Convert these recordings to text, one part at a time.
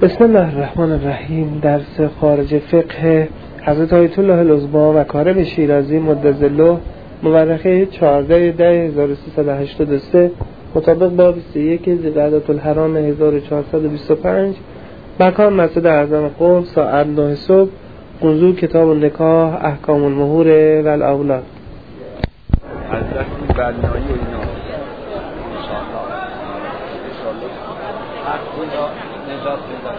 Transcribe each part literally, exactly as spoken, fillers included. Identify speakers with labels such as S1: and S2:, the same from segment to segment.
S1: بسم الله الرحمن الرحیم. درس خارج فقه حضرت آیت الله العظمی و کارم شیرازی مدظله مورخه چهارده ده هزار و سیصد و هشتاد و سه مطابق با بیست و یک ذوالقعدة الحرام هزار و چهارصد و بیست و پنج مکان مسجد اعظم قم ساعت نه صبح. موضوع کتاب النکاح احکام المهور و الاولاد.
S2: حضرت بنایی و اینا انشاءالله انشاءالله حق اینا نجات پیدا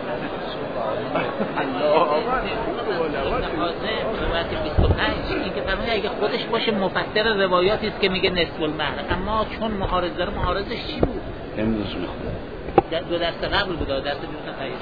S3: روایت بیست و پنج این که فرمود اگه خودش باشه مفسر روایاتی است که میگه نصف المهر، اما چون معارض داره معارضش چی بود؟
S2: امروز میخواد
S3: دو دست قبل بود، دست بیرون خرید.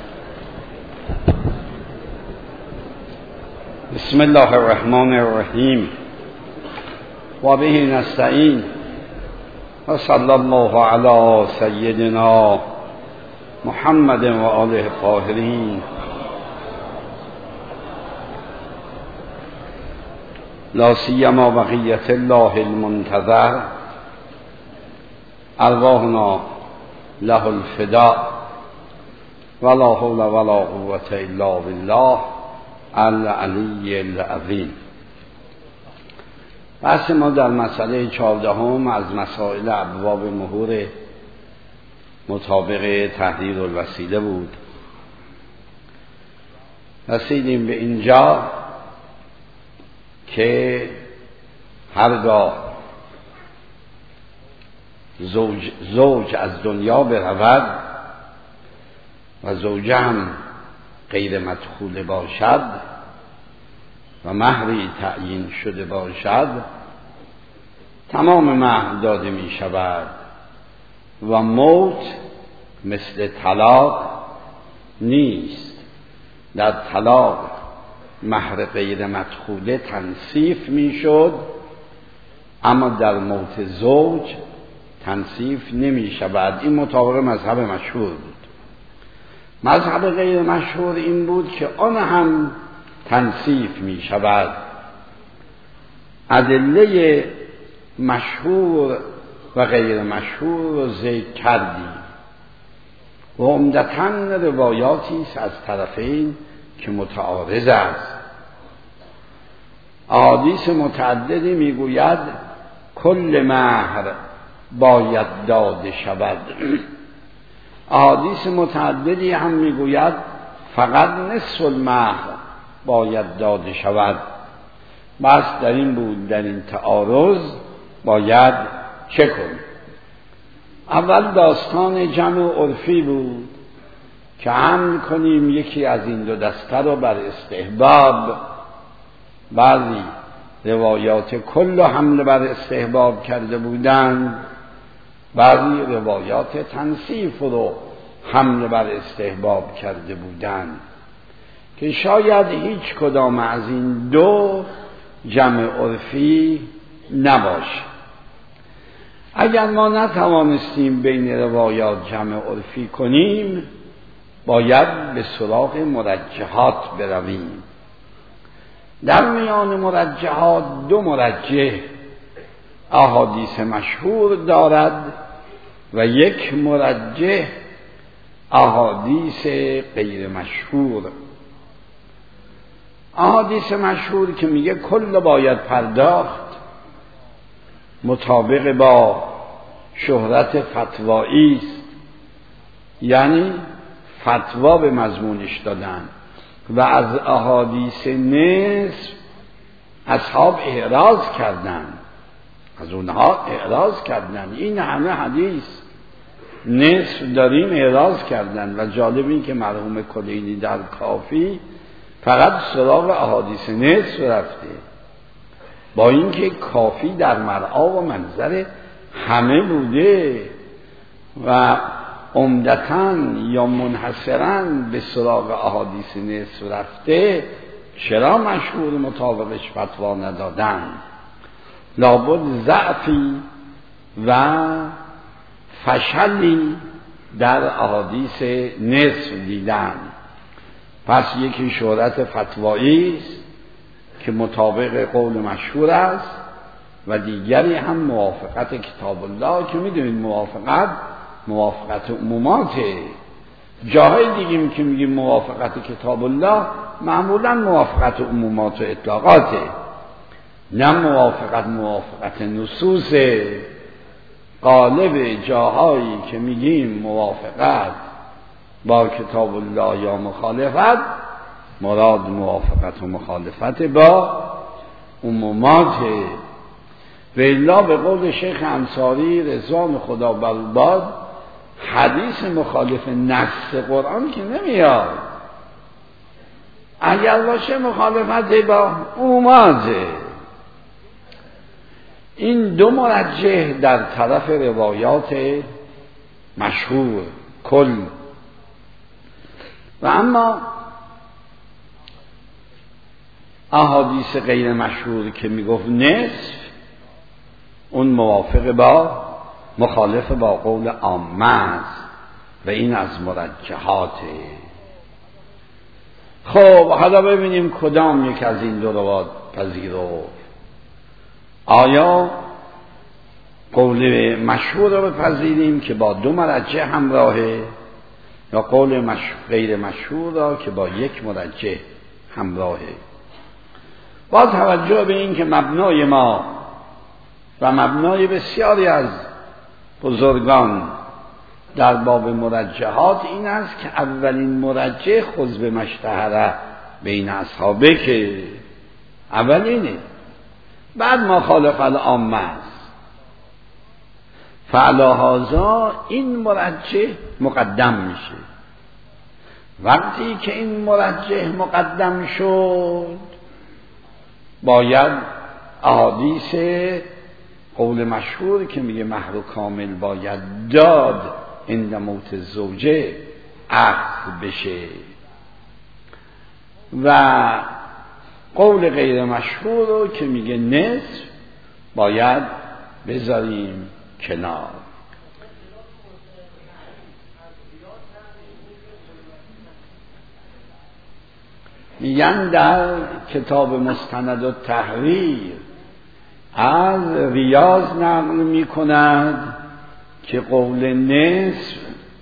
S2: بسم الله الرحمن الرحیم و به نستعین و صلی الله علی سیدنا محمد و آله الطاهرین. لا سیما بقیت الله المنتظر ارواحنا له الفداء ولا حول ولا قوة الا بالله العلی العظیم. بحث ما در مسئله چهاردهم از مسائل ابواب مهور مطابق تحریر الوسیله بود. رسیدیم به اینجا که هرگاه زوج, زوج از دنیا برود و زوجه هم غیر مدخول باشد و مهری تعیین شده باشد، تمام مهر داده می شود و موت مثل طلاق نیست. در طلاق مهر غیر مدخوله تنصیف می شد، اما در موت زوج تنصیف نمی شود. این مطابق مذهب مشهور بود. مذهب غیر مشهور این بود که آن هم تنصیف می شود. ادله مشهور و غیر مشهور رو ذکر کردیم و عمدتاً روایاتی است از طرفین که متعارض است. احادیث متعددی می گوید کل مهر باید داده شود. احادیث متعددی هم می گوید فقط نصف المهر باید داده شود. بس در این بود، در این تعارض باید چه کنیم؟ اول داستان جمع عرفی بود که حمل کنیم یکی از این دو دسته رو بر استحباب. بعضی روایات کل حمل بر استحباب کرده بودند، بعضی روایات تنصیف رو حمل بر استحباب کرده بودند که شاید هیچ کدام از این دو جمع عرفی نباشه. اگر ما نتوانستیم بین روایات جمع عرفی کنیم، باید به سراغ مرجحات برویم. در میان مرجحات دو مرجح احادیث مشهور دارد و یک مرجح احادیث غیر مشهور. احادیث مشهور که میگه کل باید پرداخت، مطابق با شهرت فتوایی است، یعنی فتوا به مضمونش دادن. و از احادیث نصف اصحاب اعراض کردن، از اونها اعراض کردن. این همه حدیث نصف داریم اعراض کردن. و جالب این که مرحوم کلینی در کافی فقط سراغ احادیث نصف رفته، با اینکه کافی در مرعا و منظر همه بوده و عمدتاً یا منحصراً به سراغ احادیث نصف رفته. چرا مشهور مطابقش فتوا ندادن؟ لابد ضعفی و فشلی در احادیث نصف دیدن. پس یکی شهرت فتوایی است که مطابق قول مشهور است و دیگری هم موافقت کتاب الله که میدونید موافقت موافقت عموماته جاهای دیگیم که میگیم موافقت کتاب الله معمولا موافقت عمومات و اطلاقاته، نه موافقت موافقت نصوص. غالب جاهایی که میگیم موافقت با کتاب الله یا مخالفت، مراد موافقت و مخالفت با عمومات. و الا به قول شیخ انصاری رضوان خدا بر او باد، حدیث مخالف نص قرآن که نمیاد. اگر باشه مخالفت با عمومات. این دو مرجح در طرف روایات مشهور کل. و اما احادیث غیر مشهور که میگفت نصف، اون موافق با مخالف با قول عامه است و این از مرجحاته. خب حالا ببینیم کدام یک از این دو روایات پذیرفت. آیا قول مشهور رو بپذیریم که با دو مرجح همراهه، یا قول مشهور غیر مشهور را که با یک مرجح همراهه؟ با توجه به این که مبنای ما و مبنای بسیاری از بزرگان در باب مرجحات این است که اولین مرجح خذ به مشتهره بین اصحابه، که اولینه، بعد ما خالف العامه است. فعلا هذا این مرجح مقدم میشه. وقتی که این مرجح مقدم شد، باید احادیث قول مشهور که میگه مهر کامل باید داد عند موت زوجه عقد بشه، و قول غیر مشهور رو که میگه نصف باید بذاریم کنار. میگن در کتاب مستند التحریر از ریاض نقل میکند که قول نصف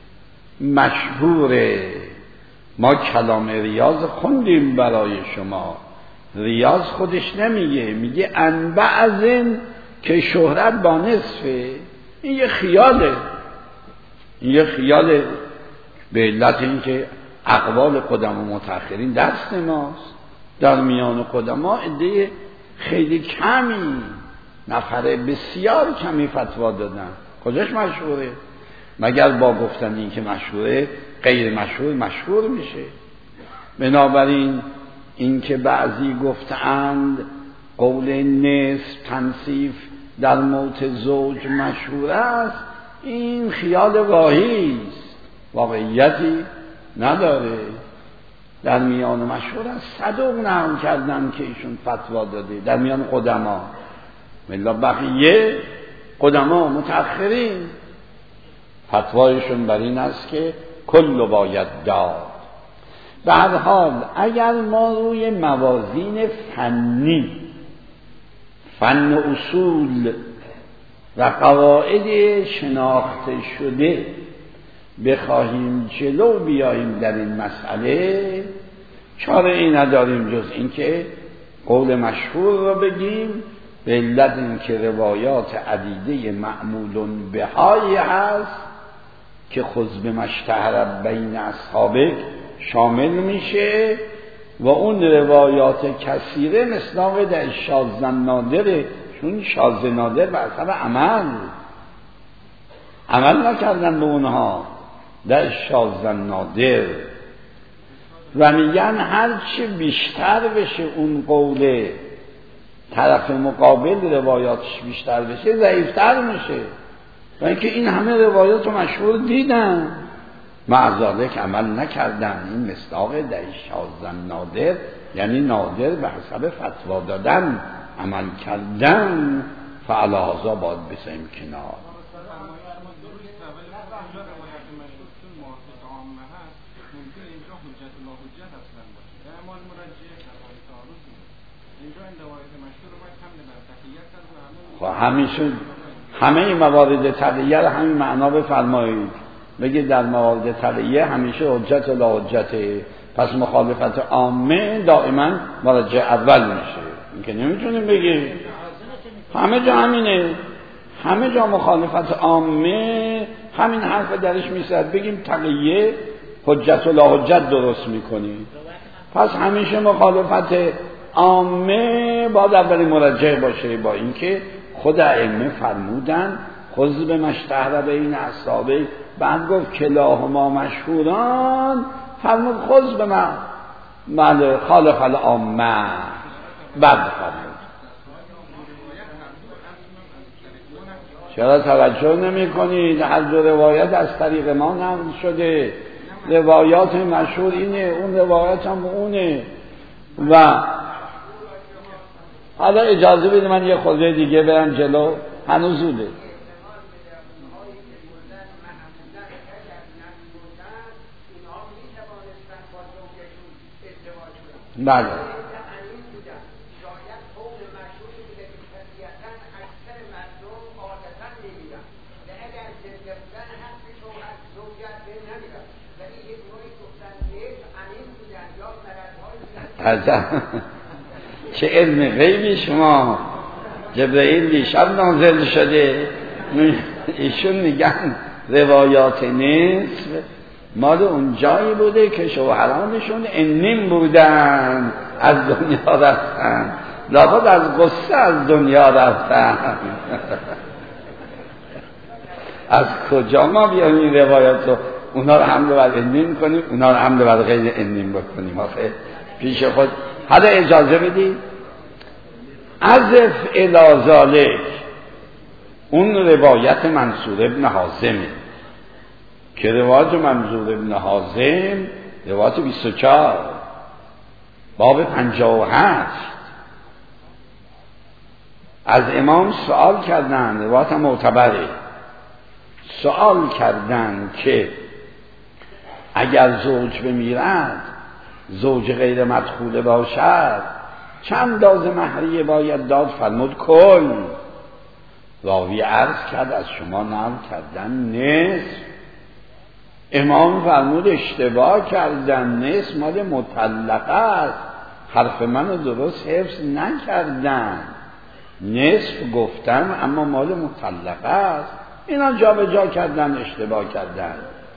S2: مشهوره. ما کلام ریاض خوندیم برای شما. ریاض خودش نمیگه، میگه ان بعضن که شهرت با نصفه. این یه خیاله، این یه خیاله به علت اینکه اقوال قدما و متأخرین دست ماست. در میان قدما عده خیلی کمی، نفر بسیار کمی فتوا دادن. کجاش مشهوره؟ مگر با گفتن این که مشهوره غیر مشهور مشهور میشه. بنابراین این که بعضی گفتند قول نصف تنصیف در موت زوج مشهور است، این خیال واهی است، واقعیتی نداره. در میان مشهور است صدوق نقل کردن که ایشون فتوا داده در میان قدما. ملا بقیه قدما متأخرین فتوایشون بر این است که کل باید داد. به هر حال اگر ما روی موازین فنی، فن اصول و قواعد شناخته شده بخواهیم جلو بیاییم در این مسئله، چاره ای نداریم جز اینکه قول مشهور را بگیم، به علت اینکه روایات عدیده معمول بهایی هست که خذ بمشتهر بین اصحابه شامل میشه، و اون روایات کثیره مثل در شاذ نادره، چون شاذ نادر به اثر عمل عمل نکردن به اونها در شاذ نادر. و میگن هرچی بیشتر بشه اون قول طرف مقابل روایاتش بیشتر بشه ضعیفتر میشه، و اینکه این همه روایات رو مشهور دیدن معذالک عمل نکردن. این مصداق در شاذ نادر، یعنی نادر به حسب فتوا دادن عمل کردن. فعلاهازا باید بسیم کنار. خب همیشه همه این موارد تقییر همین معنا بفرمایید. بگه در موارد طلعیه همیشه حجت و لا حجته، پس مخالفت عامه دائما مراجع اول میشه. این که نمیتونیم بگیم همه جا همینه، همه جا مخالفت عامه همین حرف درش میسد، بگیم طلعیه حجت و لا حجت درست میکنیم، پس همیشه مخالفت عامه باید اولی مرجع باشه. با اینکه خود ائمه فرمودن خذ بمشتهر بین اصحابه، بعد گفت کلاهما مشهوران، فرمود خذ بما مال خالف العامه، بعد فرمود. چرا توجه نمی کنید؟ هر دو روایت از طریق ما نقل شده، روایات مشهور اینه، اون روایت هم اونه. و حالا اجازه بده من یه خورده دیگه برم جلو، هنوز زوده. بله چه علم غیبی شما. جبرئیل دیشب نازل شده، ایشون میگن روایات نصف مال اون جایی بوده که شوهرانشون انیم بودن از دنیا رفتن، لابد از غصه از دنیا رفتن. از کجا ما بیایم این روایات رو اونا رو حمل بر انیم کنیم، اونا رو حمل بر غیر انیم بکنیم؟ آخه پیش خود. حالا اجازه بدید عزف الی ذالک، اون روایت منصور ابن حازمه که روایت منصور ابن حازم روایت بیست و چهار باب پنجاه و هشت از امام سوال کردن، روایت معتبره، سوال کردن که اگر زوج بمیرد زوج غیر مدخوله باشد چند اندازه مهریه باید داد؟ فرمود کل. راوی عرض کرد از شما نقل کردن نصف. امام فرمود اشتباه کردن، نصف مال مطلقه است، حرف منو درست حفظ نکردن، نصف گفتم اما مال مطلقه است. اینا جا به جا کردن، اشتباه کردن.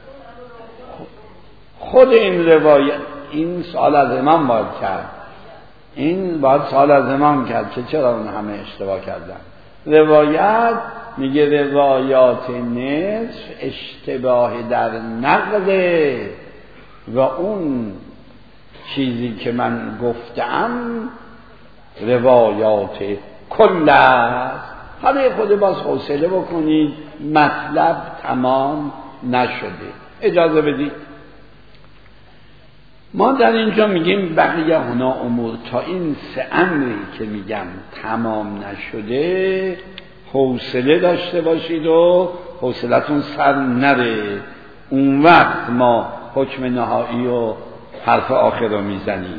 S2: خود این روایت، این سوال از امام باید کرد، این باید سوال از امام کرد که چرا اون همه اشتباه کردن. روایت میگه روایات نصف اشتباه در نقله و اون چیزی که من گفتم روایات کل است. حالا خود باز حوصله بکنید، مطلب تمام نشده. اجازه بدید ما در اینجا میگیم بقیه هنا امور، تا این سه امری که میگم تمام نشده حوصله داشته باشید و حوصلتون سر نره، اون وقت ما حکم نهایی و حرف آخر رو میزنیم.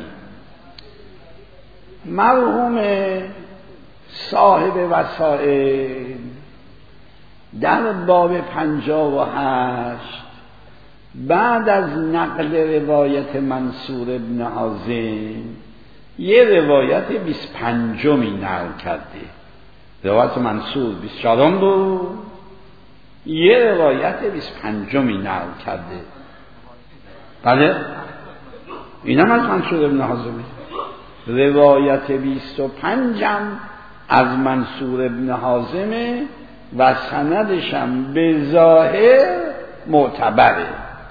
S2: مرحوم صاحب وسائل در باب پنجاه و هشت بعد از نقل روایت منصور ابن حازم یه روایت بیست و پنجمی نقل کرده. روایت منصور بیست و چهارم بود، یه روایت بیست و پنجمی نقل کرده. بله اینم از منصور ابن حازمه. روایت بیست و پنجم از منصور ابن حازمه و سندشم به ظاهر معتبره.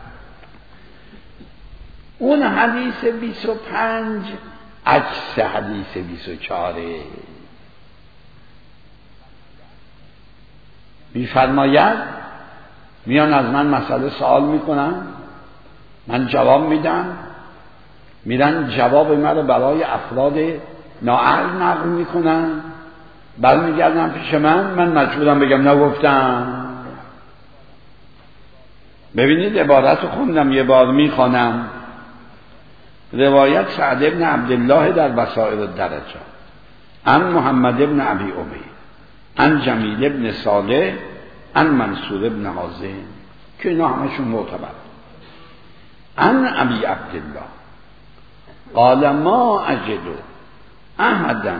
S2: اون حدیث بیست و پنج عکس حدیث بیست و چهار. می‌فرماید میان از من مسئله سوال میکنن، من جواب میدم، میرن جواب من رو برای افراد نااهل نقل میکنن، برمیگردن پیش من، من مجبورم بگم نگفتم. ببینید عبارت رو خوندم، یه بار میخوانم. روایت سعد ابن عبدالله در وسائل الدرجات عن محمد ابن ابی عبید عن جمیل ابن صالح عن منصور ابن حازم که اینا همشون معتبر. ان ابی عبدالله قال ما اجد احدا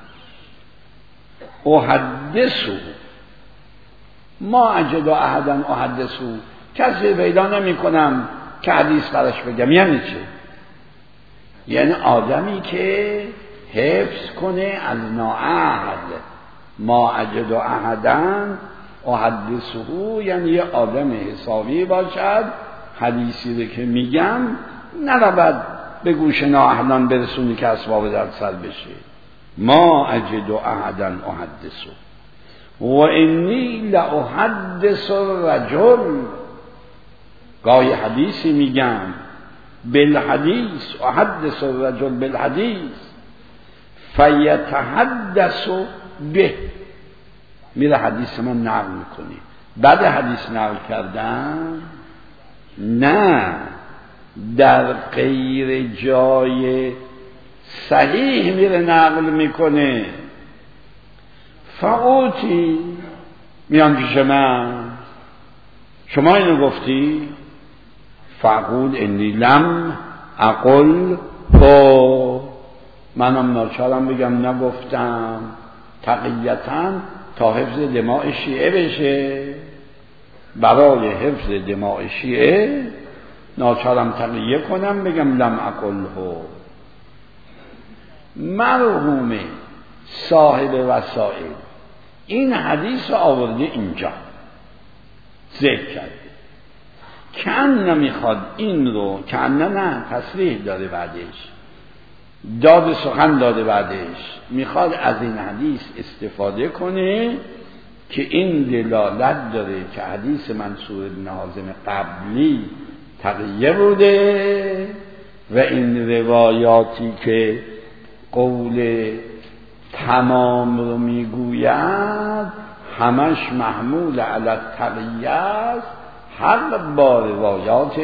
S2: احدثه ما اجد احدا احدثه کسی پیدا نمی کنم که حدیث براش بگم. یعنی چه؟ یعنی آدمی که حفظ کنه از نااهل. ما اجد احدا احدثه یعنی یه آدم حسابی باشد، حدیثی رو که میگم نرود به گوش نااهلان برسونی که اسباب در سر بشه. ما اجد احدا احدثه و انی لاحدث الرجل گاهی حدیثی میگم بالحدیث احدث الرجل بالحدیث فیتحدث به میره حدیث من نقل میکنی. بعد حدیث نقل کردن نه در غیر جای صحیح میره نقل میکنه. فعوتی میان پیش من شما اینو گفتی؟ فقول انی لم اقل تو منم ناچارم بگم نگفتم تقییتاً تا حفظ دماء شیعه بشه. برای حفظ دماء شیعه ناچارم تقییه کنم بگم لم اقله. مرحوم صاحب وسائل این حدیث رو آورده اینجا ذکر کرده که ان میخواد این رو که ان نه تصریح داده بعدش داد سخن داده بعدش میخواد از این حدیث استفاده کنه که این دلالت داره که حدیث منصور بن حازم قبلی تقیه بوده و این روایاتی که قول تمام رو میگوید همش محمول علی التقیه است حق با روایات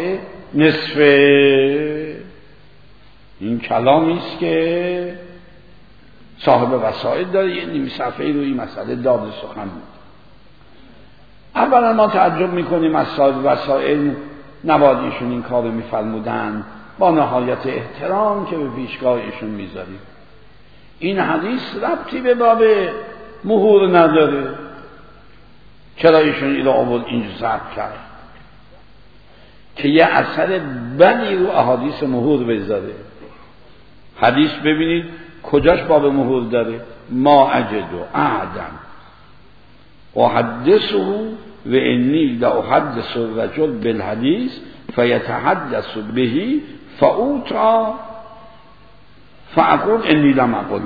S2: نصفه. این کلامی است که صاحب وسائل داره یه نیم صفحه‌ای رو این مسئله داد سخن بود. اولا ما تعجب میکنیم از صاحب وسائل نباید ایشون این کار رو میفرمودن با نهایت احترام که به پیشگاه ایشون میذاریم. این حدیث ربطی به باب مهور نداره. چرا ایشون این رو آورد اینجا ضبط کرد که یه اثر بدی رو احادیث مهور بذاره؟ حدیث ببینید کجاش باب مهور داره؟ ما اجد احدا احدثه و انی لاحدث الرجل بالحدیث فیتحدث به فاوتا فاقول انی لم اقله.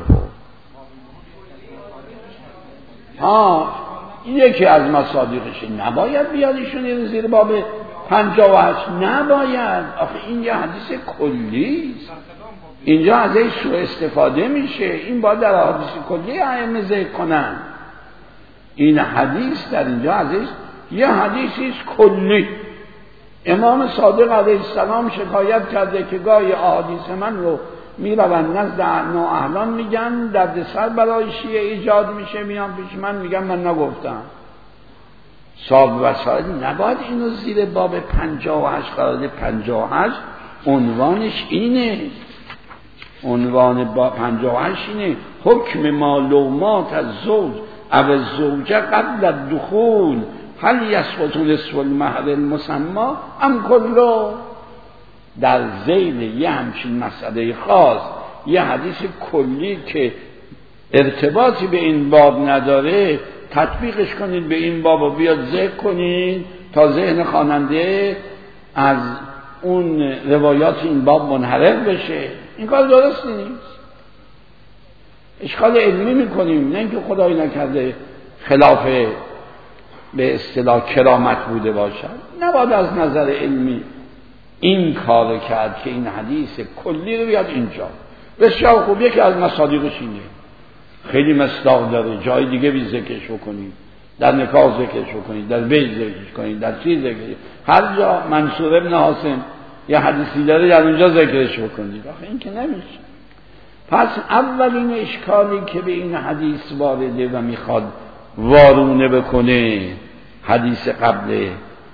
S2: ها یکی از مصادیقش نباید بیاد ایشون زیر باب پنجاه و هشت نباید. آخه این یه حدیث کلی است، اینجا ازش سوء استفاده میشه. این باید در حدیث کلی ائمه ذکر کنن. این حدیث در اینجا ازش یه حدیثی است کلی. امام صادق علیه السلام شکایت کرده که گاهی احادیث من رو میروند نزد نااهلان میگن دردسر برای شیعه ایجاد میشه، میان پیش من میگن من نگفتم. صاحب وسائل نباید اینو زیر باب پنجاه و هشت قرار ده. پنجاه و هشت عنوانش اینه، عنوان با پنجاه و هشت اینه حکم معلومات از زوج او الزوجه قبل الدخول هل یسقط نصف المهر المسمى ام کله. در ذیل یه همچین مسئله خاص یه حدیث کلی که ارتباطی به این باب نداره تطبیقش کنید به این باب و بیاد ذکر کنید تا ذهن خواننده از اون روایات این باب منحرف بشه. این کار درست نیست. اشکال علمی میکنیم، نه اینکه خدای نکرده خلاف به اصطلاح کرامت بوده باشد. نباید از نظر علمی این کار کرد که این حدیث کلی رو بیاد اینجا. بسیار خوب، یکی از مصادیقش اینه، خیلی مصداق داره، جای دیگه بی ذکرش بکنید، در نکاح ذکرش بکنید، در بیت ذکرش کنید، در چیز ذکرش، هر جا منصور ابن حاسم یه حدیثی داره در اونجا ذکرش بکنید. آخه این که نمیشه. پس اولین اشکالی که به این حدیث وارده و میخواد وارونه بکنه حدیث قبل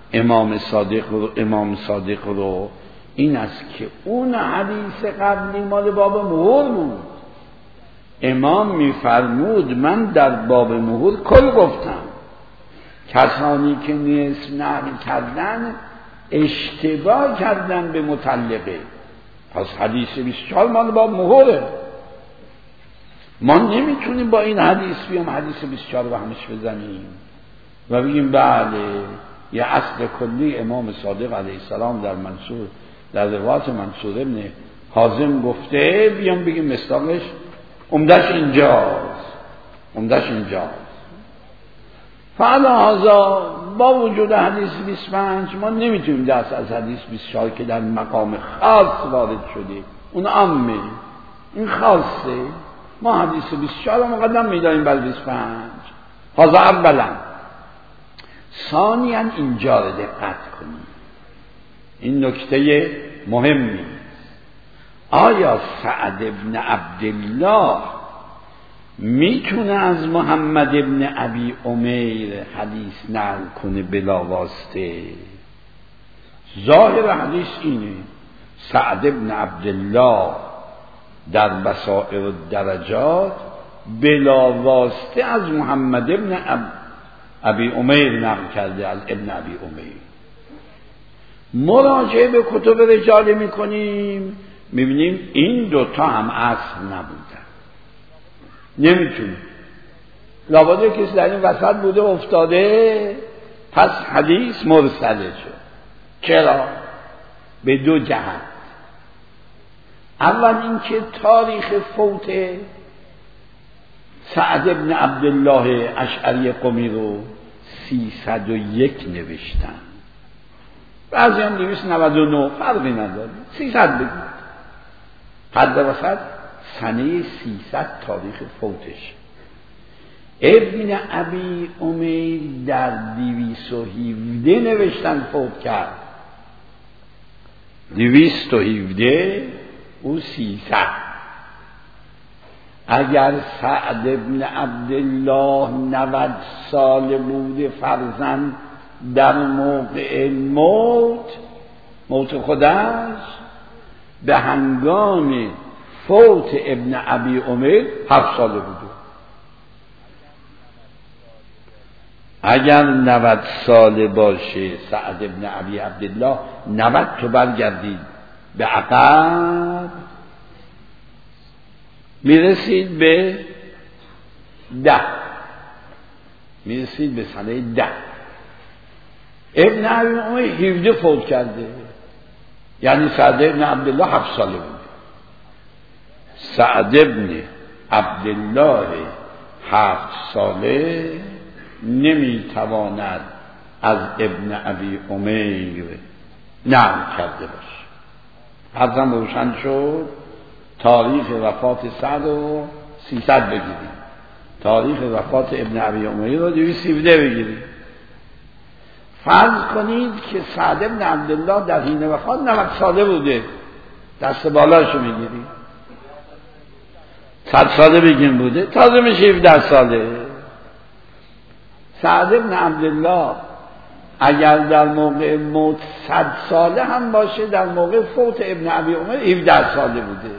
S2: امام صادق رو امام صادق رو این است که اون حدیث قبلی مال باب مهر بود. امام میفرمود من در باب مهر کل گفتم، کسانی که نصف نقل کردن اشتباه کردن به مطلقه. پس حدیث بیست و چهار مال باب مهره. ما نمیتونیم با این حدیث بیام حدیث بیست و چهار رو همش بزنیم و بگیم بله یه اصل کلی امام صادق علیه السلام در منصور در روایت منصور ابن حازم گفته، بیام بگیم مصداقش عمدش اینجاست عمدش اینجاست فعلا هذا با وجود حدیث بیست و پنج ما نمیتونیم دست از حدیث بیست و چهار که در مقام خاص وارد شده، اون عامه، این خاصه، ما حدیث بیست و چهار رو مقدم میداریم بر بیست و پنج. هذا اولا. ثانیاً اینجا رو دقت کنیم، این نکته مهمی. آیا سعد ابن عبدالله میتونه از محمد ابن ابی امیر حدیث نقل کنه بلا واسطه؟ ظاهر حدیث اینه، سعد ابن عبدالله در بصائر الدرجات بلا واسطه از محمد ابن ابی امیر نقل کرده، از ابن ابی امیر. مراجعه به کتب رجال میکنیم میبینیم این دوتا هم اصل نبودن، نمیتونیم، لابد کسی در این وسط بوده افتاده، پس حدیث مرسله شد. چرا؟ به دو جهت. اول اینکه تاریخ فوت سعد ابن عبدالله اشعری قمی رو سیصد و یک نوشتن، بعضی هم دویست و نود و نه، فرقی نداره، سیصد بگید، حد وسط سنه سیصد تاریخ فوتش. ابن ابی امیر در دویست و هفده نوشتن فوت کرد، دویست و هفده او سیصد. اگر سعد ابن عبدالله نود سال بوده فرزند در موقع موت موت خودش، به هنگام فوت ابن ابی امیر هفت ساله بوده. اگر نود ساله باشه سعد ابن ابی عبدالله، نود تو برگردید به عقب، میرسید به ده، میرسید به سنه ده. ابن ابی امیر هفده فوت کرده، یعنی سعد ابن عبدالله هفت ساله بود. سعد ابن عبدالله هفت ساله نمیتواند از ابن ابی امیر نقل کرده باشه. حضرم روشن شد. تاریخ وفات سعد رو سیصد بگیریم، تاریخ وفات ابن ابی امیر رو دویست و هفده بگیریم. فرض کنید که سعد ابن عبدالله در حین وفات نود ساله بوده، دست بالاشو میگیریم، صد ساله بگیم بوده، تازه میشه هفده ساله. سعد ابن عبدالله اگر در موقع موت صد ساله هم باشه، در موقع فوت ابن ابی امیر هفده ساله بوده.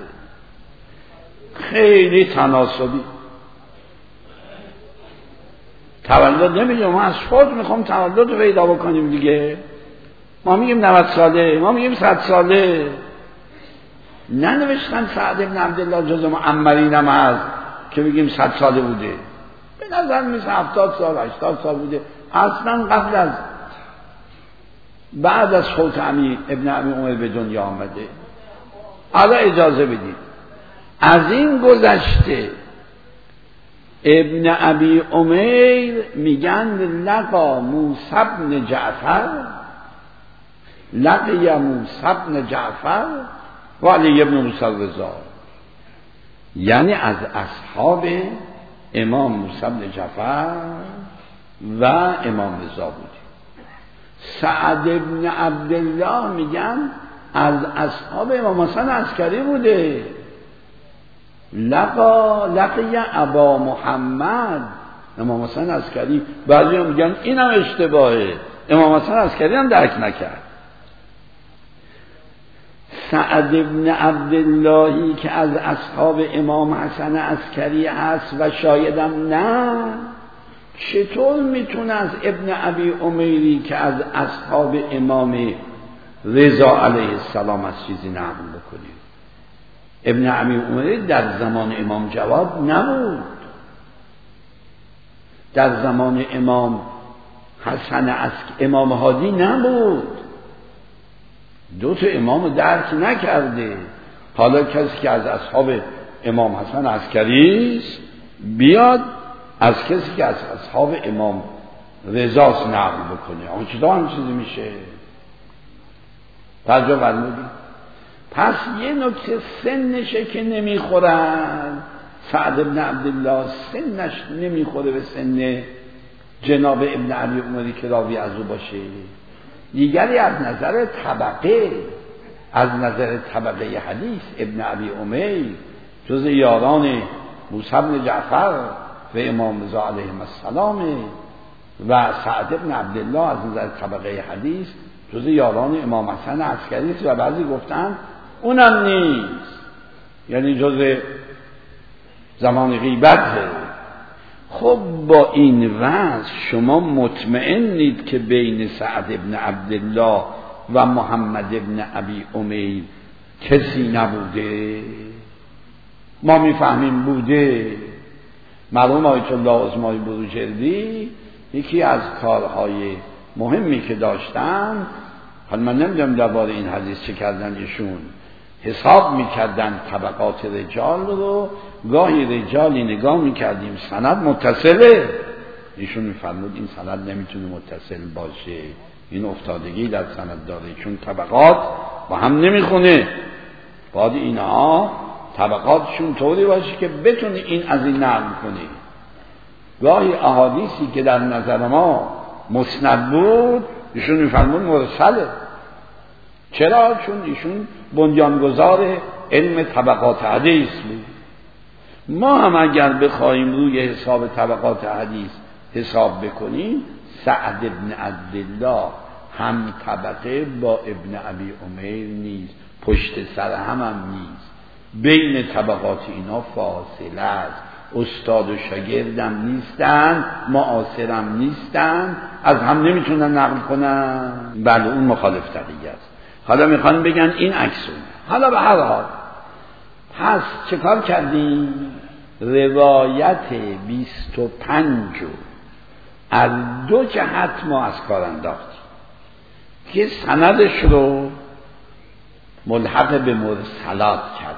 S2: خیلی تناسبی. تولد نمیگم، ما از فوت میخوام تولد رو پیدا بکنیم دیگه. ما میگیم نود ساله، ما میگیم صد ساله. ننوشتن سعد ابن عبدالله جزو معمرین هم هست که بگیم صد ساله بوده. به نظر میسه هفتاد سال هشتاد سال بوده. اصلا قبل از بعد از فوت امیر ابن ابی امیر به دنیا آمده. حالا اجازه بدید، از این گذشته ابن ابی امیر میگن لقا موسی بن جعفر، لقی موسی بن جعفر و علی ابن موسی رضا، یعنی از اصحاب امام موسی بن جعفر و امام رضا بود. سعد ابن عبدالله میگن از اصحاب امام حسن عسکری بوده. لقا لقی ابا محمد، امام حسن عسکری. بعضی هم میگن اینم اشتباهه، امام حسن عسکری هم درک نکرد. سعد ابن عبداللهی که از اصحاب امام حسن عسکری هست و شایدم نه، چطور میتونه از ابن ابی امیری که از اصحاب امام رضا علیه السلام از چیزی نقل بکنه؟ ابن ابی امیری در زمان امام جواد نبود، در زمان امام حسن عسکری امام هادی نبود، دو تا امام درک نکرده. حالا کسی که از اصحاب امام حسن عسکری است بیاد از کسی که از اصحاب امام رضاست نقل بکنه، اما چطور هم چیزی میشه؟ توجه فرمودید؟ پس یه نکته سنشه که نمیخورن. سعد ابن عبدالله سنش نمیخوره به سن جناب ابن علی عمری که راوی از او باشه. دیگری از نظر طبقه، از نظر طبقه حدیث ابن ابی امیر جز یاران موسی بن جعفر و امام رضا علیهم السلام و سعد ابن عبدالله از نظر طبقه حدیث جز یاران امام حسن عسکری است و بعضی گفتن اونم نیست، یعنی جز زمان غیبته. خب با این وضع شما مطمئنید که بین سعد ابن عبدالله و محمد ابن ابی امیر کسی نبوده؟ ما میفهمیم بوده. مرحوم آیت الله عظمای بروجردی یکی از کارهای مهمی که داشتن، حالا من نمیدونم درباره این حدیث چه کردن ایشون، حساب میکردن طبقات رجال رو، گاهی رجالی نگاه میکردیم سند متصله، ایشون میفرمود این سند نمیتونه متصل باشه، این افتادگی در سند داره چون طبقات با هم نمیخونه، باید اینها طبقاتشون طوری باشه که بتونه این از این نقل کنه. گاهی احادیثی که در نظر ما مسند بود ایشون میفرمود مرسله. چرا؟ چون ایشون بنیانگذار علم طبقات حدیث بود. ما هم اگر بخوایم روی حساب طبقات حدیث حساب بکنیم، سعد ابن عبدالله هم طبقه با ابن ابی امیر نیست، پشت سر هم هم نیست، بین طبقات اینا فاصله است، استاد و شاگردم نیستن، معاصرم نیستن، از هم نمیتونن نقل کنن. بله اون مخالف طریقه است. حالا میخوان بگن این عکسونه. حالا به هر حال پس چه کار کردیم؟ روایت بیست و پنج از دو جهت ما از کار انداختیم که سندش رو ملحق به مرسلات کردیم.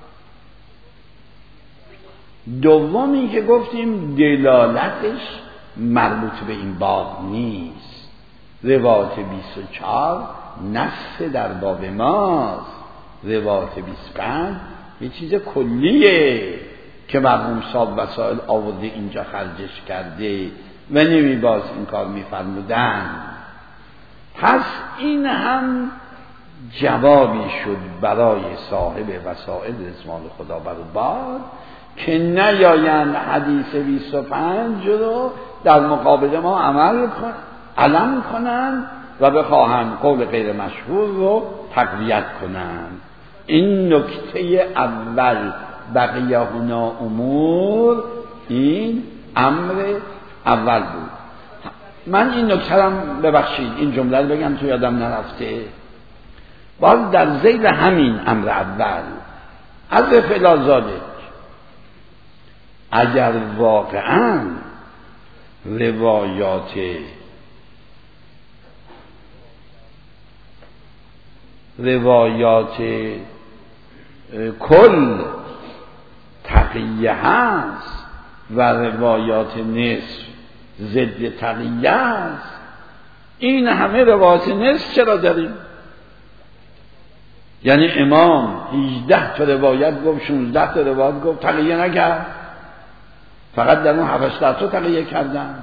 S2: دومی که گفتیم دلالتش مربوط به این باب نیست. روایت بیست و چهار نص در باب ماست، روایت بیست و پنج یه چیز کلیه که مرحوم صاحب وسائل آورده اینجا خرجش کرده و نمی باز این کار می فرمودن. پس این هم جوابی شد برای صاحب وسائل رضوان خدا بر باد که نیایند حدیث بیست و پنج رو در مقابل ما عمل کن علم کنند و بخواهند قول غیر مشهور رو تقویت کنند. این نکته اول بقیه هنا امور، این امر اول بود. من این نکته هم ببخشید این جمله رو بگم تو یادم نرفته، باز در ذیل همین امر اول از فلازاده اگر واقعا روایات روایات کل تقیه هست و روایات نصف ضد تقیه هست، این همه روایات نصف چرا داریم؟ یعنی امام هجده تا روایت گفت، شانزده تا روایت گفت، تقیه نکرد، فقط در اون هفت تا تقیه کردن.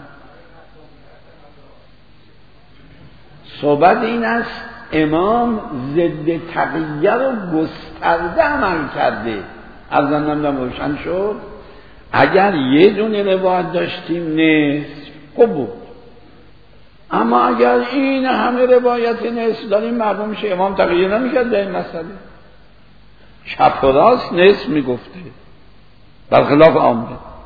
S2: صحبت این است امام ضد تقیه رو گسترده عمل کرده. از نمیدونم روشن شد. اگر یه دونه روایت داشتیم نصف خوب بود، اما اگر این همه روایت نصف داریم مردم میشه امام تقیه نمیکرد در این مسئله. چپ و راست نصف میگفته برخلاف عامه.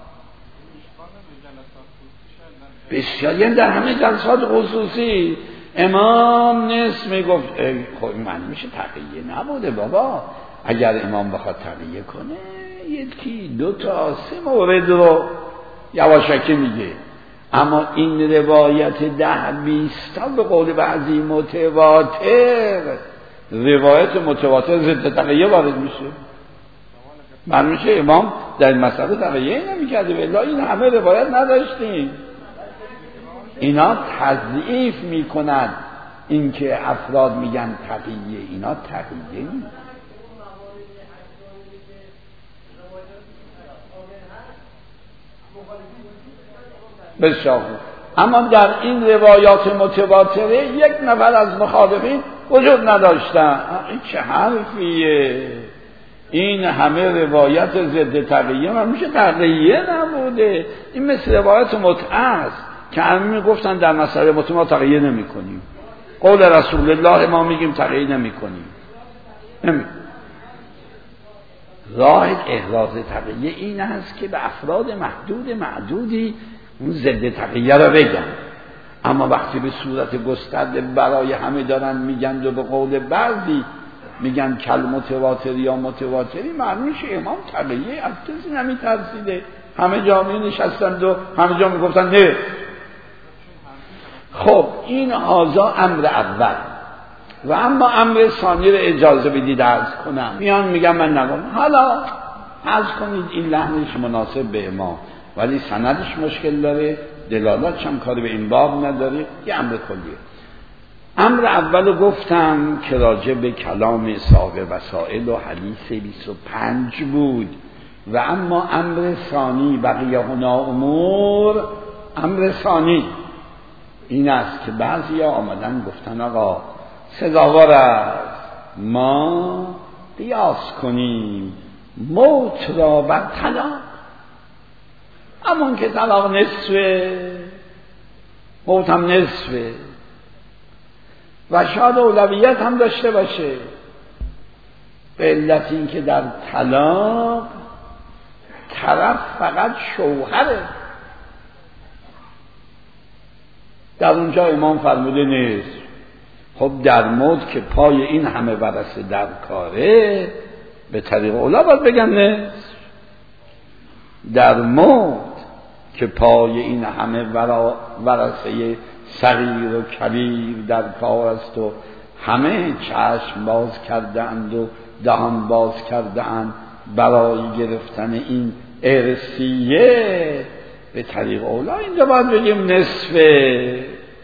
S2: بسیار یعنی در همه جلسات خصوصی امام نصف میگفت. خب من میشه تقیه نبوده بابا. اگر امام بخواد تقیه کنه یکی دو تا سه مورد رو یواشکی میگه، اما این روایت ده بیست تا به قول بعضی متواتر، روایت متواتر ضد تقیه وارد میشه. من میشه امام در این مسئله تقیه نمیکرده، ولی این همه روایت نداشتیم. اینا تضعیف میکنن اینکه افراد میگن تقیه، اینا تقیه نیست. بسیار خوب. اما در این روایات متواتره یک نفر از مخالفین وجود نداشتن. این چه حرفیه؟ این همه روایت ضد تقیه من میشه تقیه نبوده. این مثل روایت متعه است که همه میگفتن در مسئله متعه ما تقیه نمی کنیم. قول رسول الله ما میگیم تقیه نمی کنیم. نمی. راه احراز تقیه این است که به افراد محدود معدودی اون ضد تقیه را بگن، اما وقتی به صورت گسترده برای همه دارن میگن و به قول بعضی میگن کل متواتری یا متواتری، معلوم شه امام تقیه از کسی نمیترسیده. همه جا می نشستند و همه جا میگفتن نه. خب این هازا امر اول. و اما امر ثانی رو اجازه بدید عرض کنم. میان میگن من نگم، حالا عرض کنید این لحنش مناسب به امام ولی سندش مشکل داره، دلالتش هم کار به این باب نداره، یه امر کلیه. امر اول گفتم که راجع به کلام صاحب وسائل و حدیث بیست و پنج بود. و اما امر ثانی بقیه هنا امور، امر ثانی این است که بعضی ها آمدن گفتن آقا سزاوار است ما قیاس کنیم موت را بر طلاق، همون که طلاق نصفه موت هم نصفه و شاید اولویت هم داشته باشه، به علت این که در طلاق طرف فقط شوهره. در اونجا امام فرموده نیست. خب در موت که پای این همه ورثه در کاره به طریق اولا باید بگن نیست. در موت که پای این همه ورثه صغیر و کبیر در کار است و همه چشم باز کردند و دهان باز کردند برای گرفتن این ارثیه، به طریق اولا اینجا باید بگیم نصفه.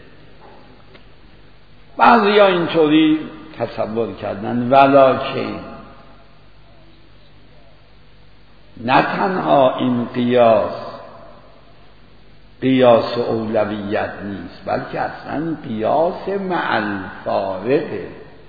S2: بعضی ها اینطوری تصور کردن، ولکن نه تنها این قیاس قیاس اولویت نیست، بلکه اصلا قیاس مع الفارقه.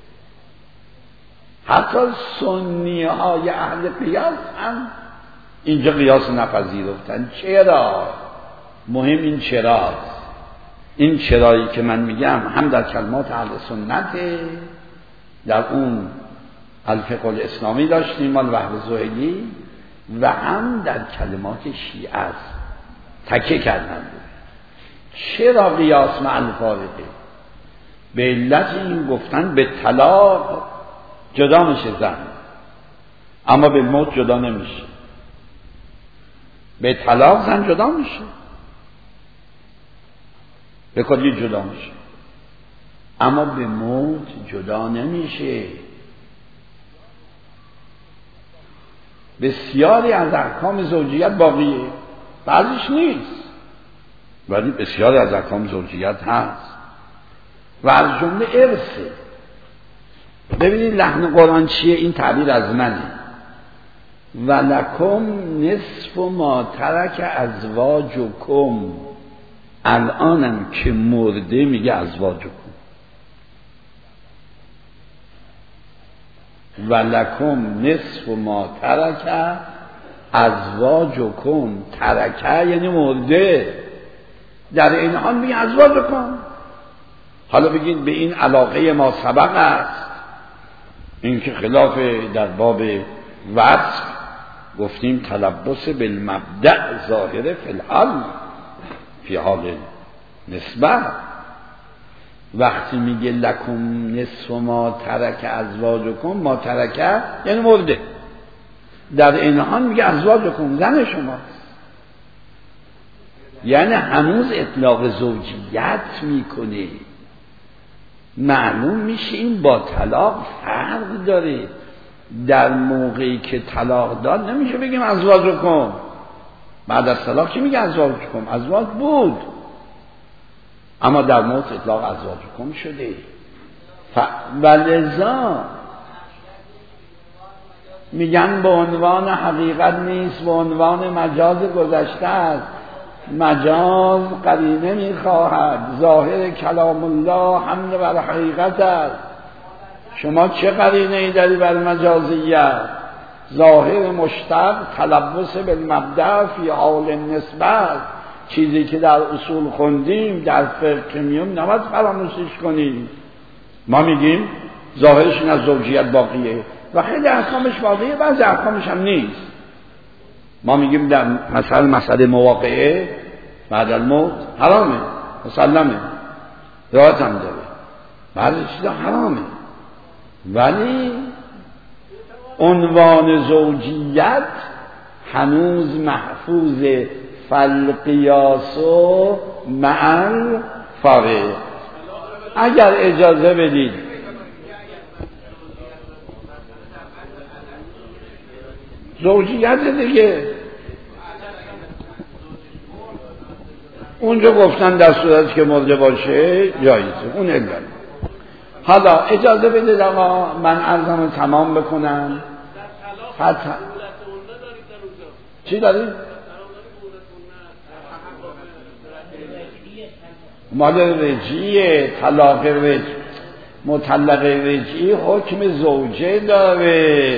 S2: حتی سنی های اهل قیاس هم اینجا قیاس نپذیرفتن. چرا؟ مهم این چراست. این چرایی که من میگم هم در کلمات اهل سنته، در اون الفقه الاسلامی داشتیم مال وهب زهیلی، و هم در کلمات شیعه است. تکیه کردن. چرا قیاس مع الفارقه؟ به علت این گفتن به طلاق جدا میشه زن، اما به موت جدا نمیشه. به طلاق زن جدا میشه، به کلی جدا میشه، اما به موت جدا نمیشه. بسیاری از احکام زوجیت باقیه، بعضیش نیست، ولی بسیاری از احکام زوجیت هست و از جمله ارثه. ببینید لحن قرآن چیه؟ این تعبیر از منه. ولکم نصف ما ترک ازواجکم. الانم که مرده میگه ازواجکم. ولکم نصف ما ترک ازواجکم. ترکه یعنی مرده، در این حال میگه ازواجکم. حالا بگید به این علاقه ما سبق است، این که خلاف در باب وصف گفتیم تلبس بالمبدأ ظاهره فی الحال فی حال نسبت. وقتی میگه لکم نصف ما ترک ازواجکم، ما ترک یعنی مرده، در این حال میگه ازواجکم زن شماست، یعنی هنوز اطلاق زوجیت میکنه. معلوم میشه این با طلاق فرق داره. در موقعی که طلاق داد نمیشه بگیم ازواجکم، بعد از طلاق چی میگه ازواجکم؟ ازواج بود، اما در موت اطلاق ازواجکم شده. ف... ولذا میگن به عنوان حقیقت نیست، به عنوان مجاز گذشته است. مجاز قرینه میخواهد، ظاهر کلام الله حمل بر حقیقت است. شما چه قرینه ای داری بر مجازیت؟ ظاهر مشتق تلبس بالمبدأ فی حال نسبت، چیزی که در اصول خوندیم در فقه میون نباید فراموشش کنیم. ما میگیم ظاهرش این از زوجیت باقیه و خیلی احکامش باقیه، بعضی احکامش هم نیست. ما میگیم در مثلا مسئله مواقعه بعد الموت حرامه، مسلمه، رعایت هم داره، بعضی چیزا حرامه، ولی عنوان زوجیت هنوز محفوظه. فالقیاس مع الفارق. اگر اجازه بدید زوجیت دیگه اونجا گفتن در صورتی که مرده باشه جایزه، اون علت. حالا اجازه بدید آقا من عرضمو تمام بکنم. فتح چی دارید؟ مال رجیه، طلاق رج مطلق رجی حکم زوجه داره.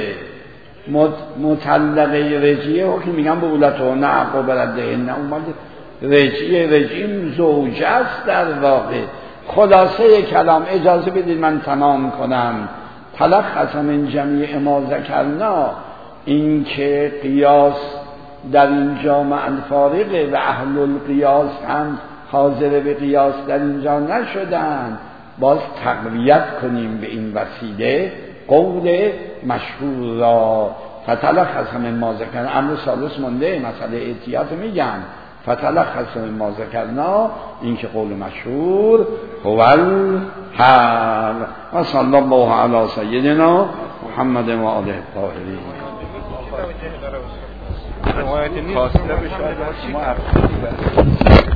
S2: مطلق رجی حکم میگن به اولتون نه عقو برده نه، اون مال رجی رجی زوجه است در واقع. خلاصه کلام اجازه بدید من تمام کنم. تلخص من جمیع ما ذکرنا، این که قیاس در اینجا مع الفارقه و اهل القیاس هم حاضر به قیاس در اینجا نشدن. باز تقویت کنیم به این وسیله قول مشهور را. فتلخص من ما ذکرنا، امر ثالث مونده، مسئله احتیاط میگن. فتلخص من ما ذکرنا، این که قول مشهور هو الحق. و صلی الله علی سیدنا محمد و آله الطاهرین.
S1: روایت نیست فاصله بشه.